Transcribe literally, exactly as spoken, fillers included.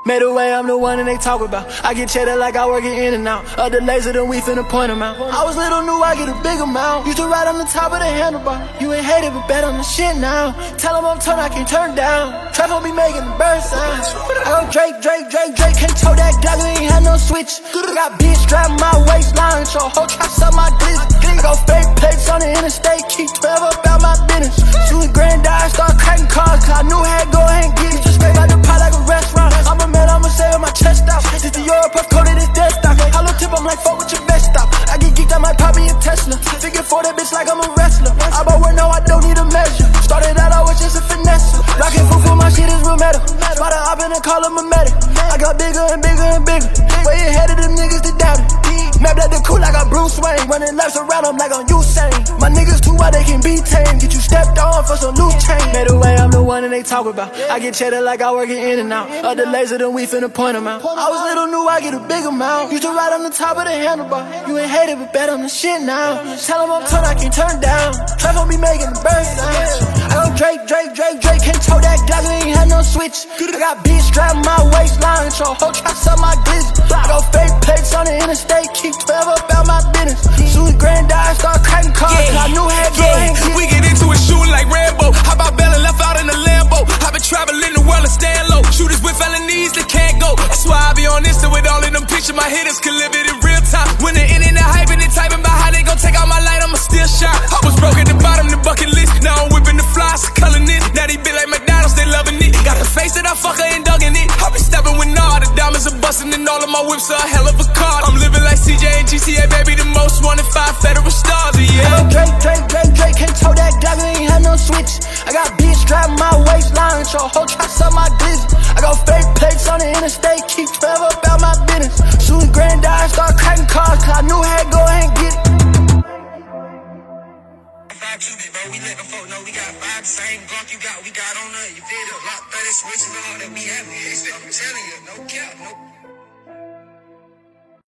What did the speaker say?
Made a way, I'm the one and they talk about. I get cheddar like I work it in and out. Of the laser, then we finna point them out. I was little, knew I get a big amount. Used to ride on the top of the handlebar. You ain't hated, but bet on the shit now. Tell them I'm turned, I can't turn down. Trap on me making the bird sound. I go Drake, Drake, Drake, Drake. Can't tow that Glock, we ain't had no switch. I got bitch strapped my waistline. So whole trap up my glitz. I go fake plates on the interstate. Keep twelve up out my business. Shoot a granddad, start cracking cars. Cause I knew I had to go ahead and get it. Just scrape out the pot like a restaurant. I'm a man, I'ma say with my chest out. This the Europe, puff coated his desktop. Hollow tip, I'm like, fuck with your best stop. I get geeked, I might pop me a Tesla. Figure for that bitch like I'm a wrestler. I bought one, no, I don't need a measure. Started out, I was just a finesse. Rockin' fool for my shit is real metal. Spot a hop in and call him a medic. I got bigger and bigger and bigger. Way ahead of them niggas that doubt it. Map like the cool like a Bruce Wayne. Running laps around, I'm like on Usain. My niggas too wild, they can be tame. Get you stepped on for some new chain. Made a way, I'm the one and they talk about. I get cheddar like I work it in and out. Of the laser, then we finna point them out. I was little, knew I get a big amount. Used to ride on the top of the handlebar. You ain't hated, but bet on the shit now. Tell them I'm turned, I can't turn down. Trap on me making the bird sound. I go Drake, Drake, Drake, Drake. Can't tow that Glock, we ain't had no switch. I got bitch strapped my waistline. So whole traps up my glitz. I go fake plates on the interstate. Keep twelve up out my business. Shoot a granddad, start cracking cars. Yeah, cause I knew I had to go ahead and get it. We get into it shooting like Rambo. How about Bella left out in the Lambo? I been traveling the world and stand low. Shooters with felonies that can't go. That's why I be on Insta with all of them pictures. My hitters can live it in real time. When the internet hyping and typing about how they gon' take out my light, I'ma still shine. I was broke at the bottom, the bucket list. Now I'm whipping the flies, color this. Now they be like McDonald's, they loving it. Got the face that I fuck her and dug in it. I be stepping with all the diamonds are busting and all of my whips are a hell of a car. I'm living like C J and G C A, baby, the most wanted five federal stars, yeah. I go Drake, Drake, Drake, Drake. Can't tow that Glock, we ain't had no switch. I got bitch strapped my waistline. So whole traps up my glitz. I go fake plates on the interstate. Keep twelve up out my business. Shoot a granddad, start cracking cars. Cause I knew I had to go ahead and get it. Five Cupid, bro, we let them folk know we got five, the same Glock you got, we got on her. You feel it? Lock thirty switches on that we happy. I'm telling you, no cap, no